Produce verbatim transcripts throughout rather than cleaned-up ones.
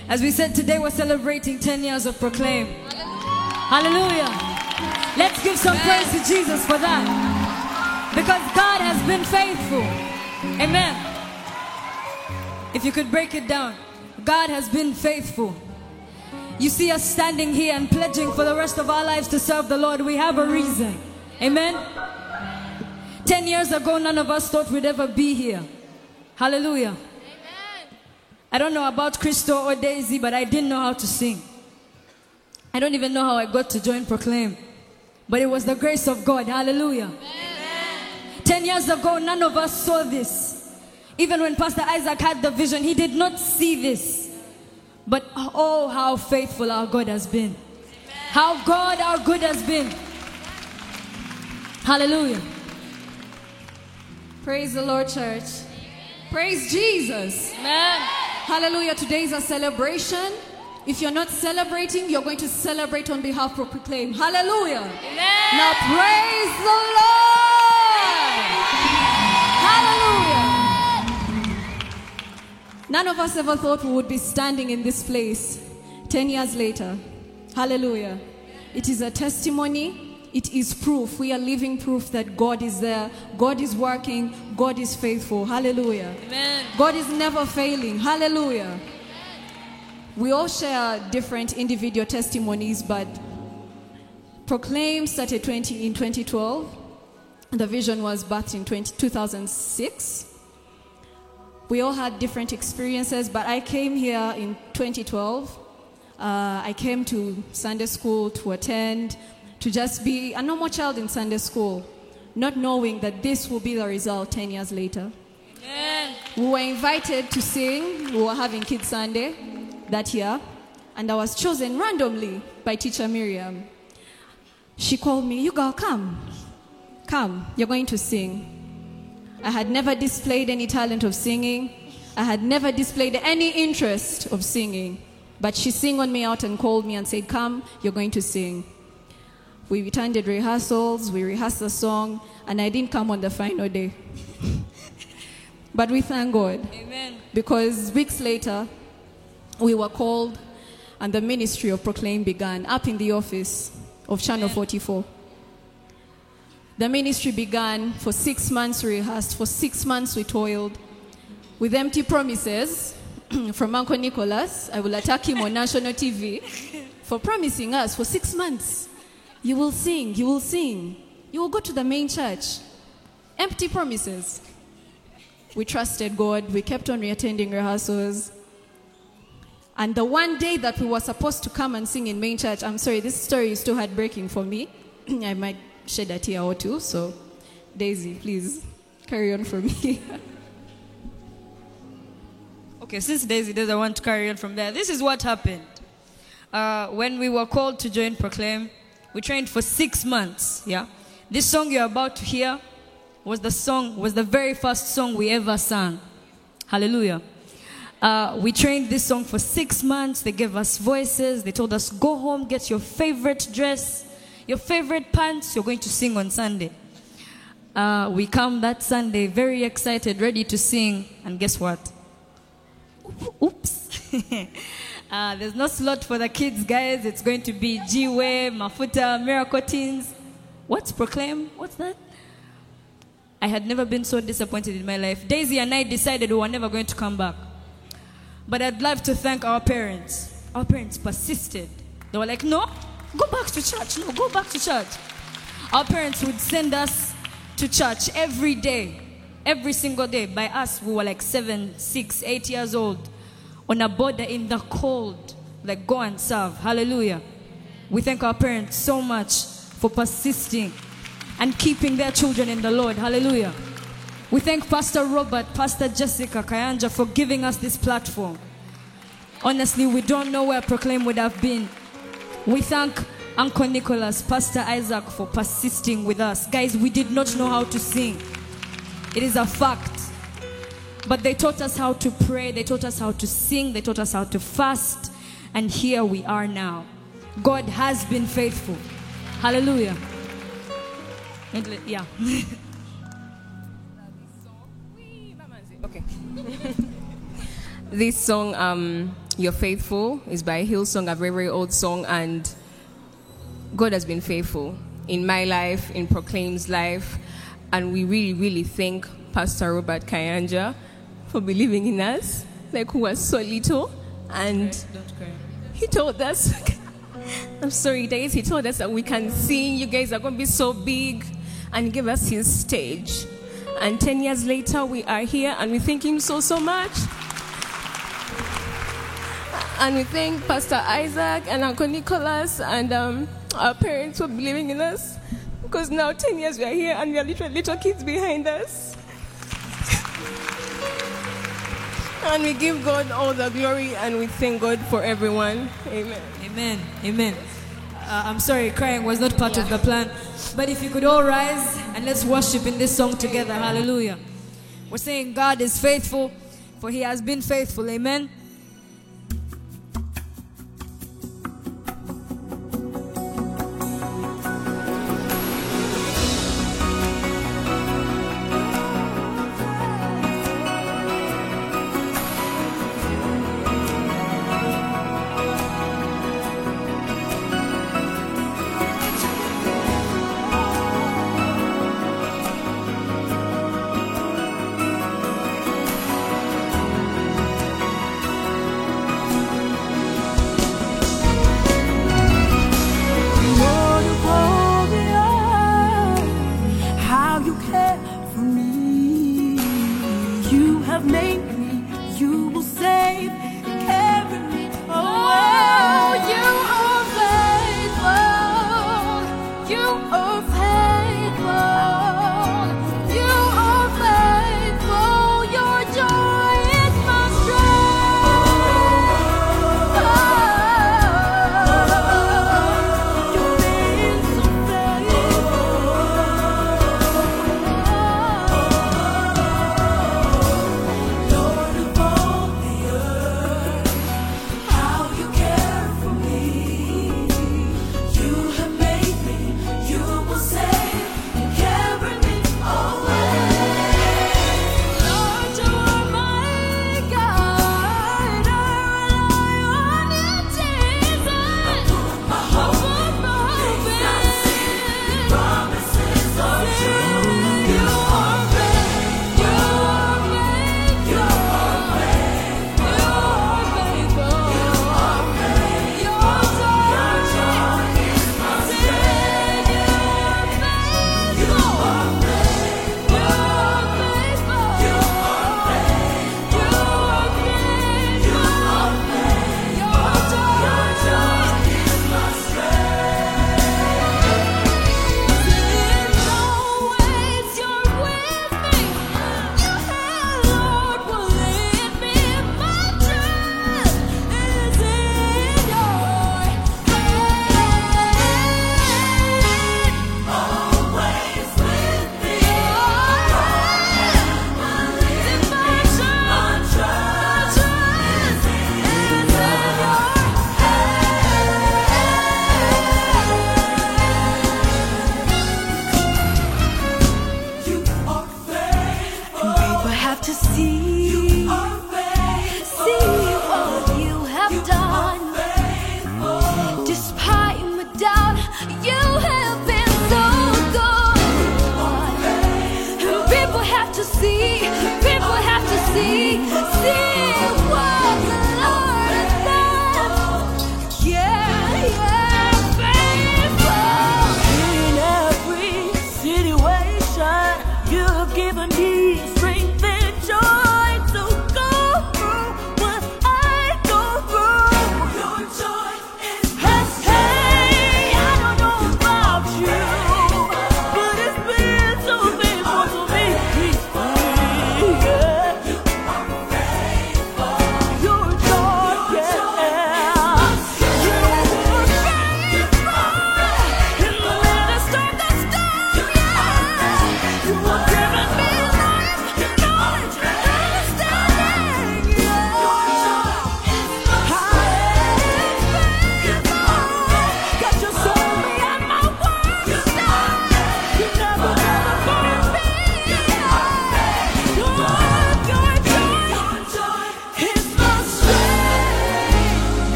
As we said, today we're celebrating ten years of Proclaim. Hallelujah. Let's give some praise to Jesus for that. Because God has been faithful. Amen. If you could break it down. God has been faithful. You see us standing here and pledging for the rest of our lives to serve the Lord. We have a reason. Amen. Ten years ago, none of us thought we'd ever be here. Hallelujah. Amen. I don't know about Crystal or Daisy, but I didn't know how to sing. I don't even know how I got to join Proclaim. But it was the grace of God. Hallelujah. Amen. Ten years ago, none of us saw this. Even when Pastor Isaac had the vision, he did not see this. But oh, how faithful our God has been. Amen. How God, our good has been. Hallelujah. Praise the Lord, church. Praise Jesus. Amen. Hallelujah. Today is a celebration. If you're not celebrating, you're going to celebrate on behalf of Proclaim. Hallelujah. Amen. Now praise the Lord. Hallelujah. None of us ever thought we would be standing in this place ten years later. Hallelujah. It is a testimony. It is proof. We are living proof that God is there. God is working. God is faithful. Hallelujah. Amen. God is never failing. Hallelujah. We all share different individual testimonies, but Proclaim started twenty in twenty twelve. The vision was birthed in two thousand six. We all had different experiences, but I came here in twenty twelve. Uh, I came to Sunday school to attend, to just be a normal child in Sunday school, not knowing that this will be the result ten years later. Amen. We were invited to sing. We were having Kids Sunday that year, and I was chosen randomly by Teacher Miriam. She called me, "You girl, come. Come, you're going to sing." I had never displayed any talent of singing. I had never displayed any interest of singing. But she singled me out and called me and said, "Come, you're going to sing." We attended rehearsals, we rehearsed the song, and I didn't come on the final day. But we thank God. Amen. Because weeks later, we were called and the ministry of Proclaim began up in the office of Channel Amen. forty-four. The ministry began. For six months we rehearsed. For six months we toiled with empty promises from Uncle Nicholas. I will attack him on national T V for promising us for six months. You will sing, you will sing. You will go to the main church. Empty promises. We trusted God. We kept on reattending rehearsals. And the one day that we were supposed to come and sing in main church, I'm sorry, this story is too heartbreaking for me. I might shed a tear or two, so Daisy, please carry on from me. Okay, since Daisy doesn't want to carry on from there, this is what happened. Uh, when we were called to join Proclaim, we trained for six months. Yeah, this song you're about to hear was the song, was the very first song we ever sang. Hallelujah. Uh, we trained this song for six months. They gave us voices. They told us, go home, get your favorite dress, your favorite pants. You're going to sing on Sunday. Uh, we come that Sunday very excited, ready to sing. And guess what? Oops. uh, there's no slot for the kids, guys. It's going to be G-Way, Mafuta, Miracle Teens. What's Proclaim? What's that? I had never been so disappointed in my life. Daisy and I decided we were never going to come back. But I'd love to thank our parents. Our parents persisted. They were like, no, go back to church. No, go back to church. Our parents would send us to church every day, every single day. By us, we were like seven, six, eight years old, on a border in the cold. Like, go and serve. Hallelujah. We thank our parents so much for persisting and keeping their children in the Lord. Hallelujah. We thank Pastor Robert, Pastor Jessica Kayanja for giving us this platform. Honestly, we don't know where Proclaim would have been. We thank Uncle Nicholas, Pastor Isaac for persisting with us. Guys, we did not know how to sing. It is a fact. But they taught us how to pray. They taught us how to sing. They taught us how to fast. And here we are now. God has been faithful. Hallelujah. Yeah. Okay. This song, um, You're Faithful is by Hillsong, a very, very old song, and God has been faithful in my life, in Proclaim's life, and we really, really thank Pastor Robert Kayanja for believing in us, like who was so little, and Don't cry. he told us, I'm sorry guys, he told us that we can sing, you guys are going to be so big, and he gave us his stage. And ten years later, we are here, and we thank him so, so much. And we thank Pastor Isaac and Uncle Nicholas and um, our parents for believing in us. Because now, ten years we are here, and we are little, little kids behind us. And we give God all the glory, and we thank God for everyone. Amen. Amen. Amen. Uh, I'm sorry, crying was not part of the plan. But if you could all rise and let's worship in this song together. Hallelujah. We're saying God is faithful, for he has been faithful. Amen.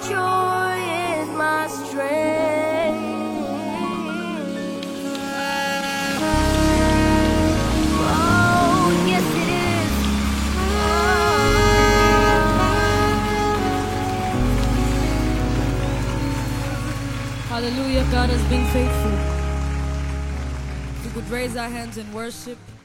joy is my strength. Oh, yes it is. Hallelujah, God has been faithful. We could raise our hands in worship.